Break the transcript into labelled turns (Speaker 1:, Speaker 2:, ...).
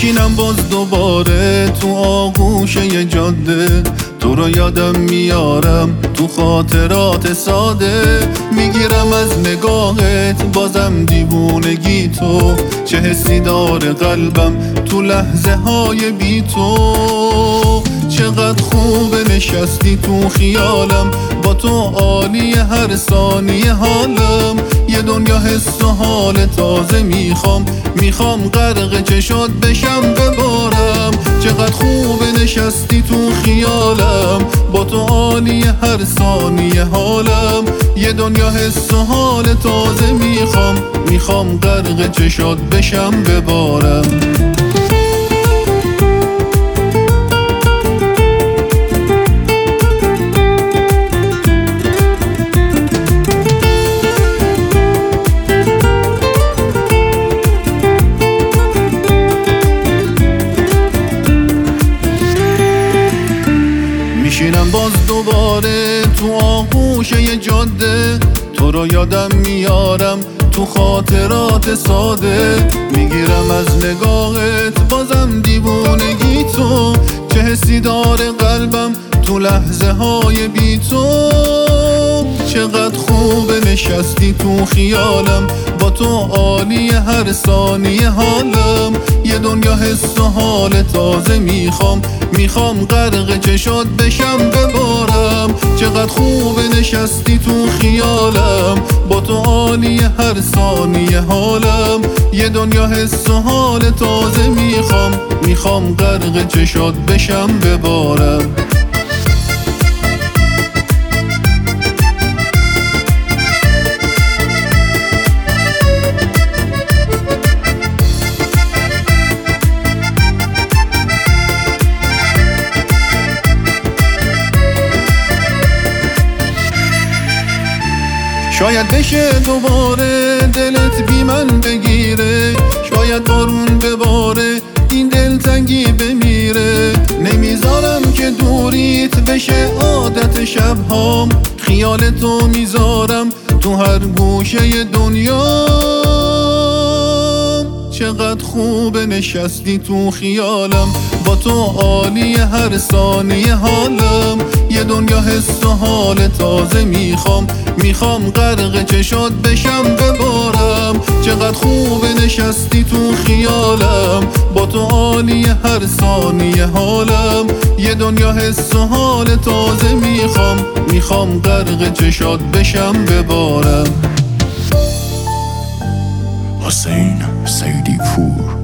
Speaker 1: میشینم باز دوباره تو آغوش یه جاده، تو رو یادم میارم تو خاطرات ساده. میگیرم از نگاهت بازم دیوونگی تو، چه حسی داره قلبم تو لحظه های بی تو. چقدر خوبه نشستی تو خیالم، با تو عالی هر ثانیه حالم. یه دنیا حس و حال تازه میخوام غرق چشات بشم ببارم. چقدر خوبه نشستی تو خیالم، با تو عالی هر ثانیه حالم. یه دنیا حس و حال تازه میخوام غرق چشات بشم ببارم. میشینم باز دوباره تو آغوش یه جاده، تو رو یادم میارم تو خاطرات ساده. میگیرم از نگاهت بازم دیوونگی تو، چه حسی داره قلبم تو لحظه های بی تو. چقدر خوبه نشستی تو خیالم، با تو عالی هر ثانیه حالم. یه دنیا حس و حال تازه میخوام غرق چشات بشم ببارم. چقدر خوبه نشستی تو خیالم، با تو عالی هر ثانیه حالم. یه دنیا حس و حال تازه میخوام غرق چشات بشم ببارم. شاید بشه دوباره دلت بی من بگیره، شاید بارون بباره این دلتنگی بمیره. نمیذارم که دوریت بشه عادت شبهام، خیالتو میذارم تو هر گوشه دنیا. چقدر خوبه نشستی تو خیالم، با تو عالی هر ثانیه حالم. یه دنیا حس و حال تازه میخوام غرق چشات بشم ببارم. چقدر خوبه نشستی تو خیالم، با تو عالی هر ثانیه حالم. یه دنیا حس و حال تازه میخوام غرق چشات بشم ببارم.
Speaker 2: حسین سیدی پور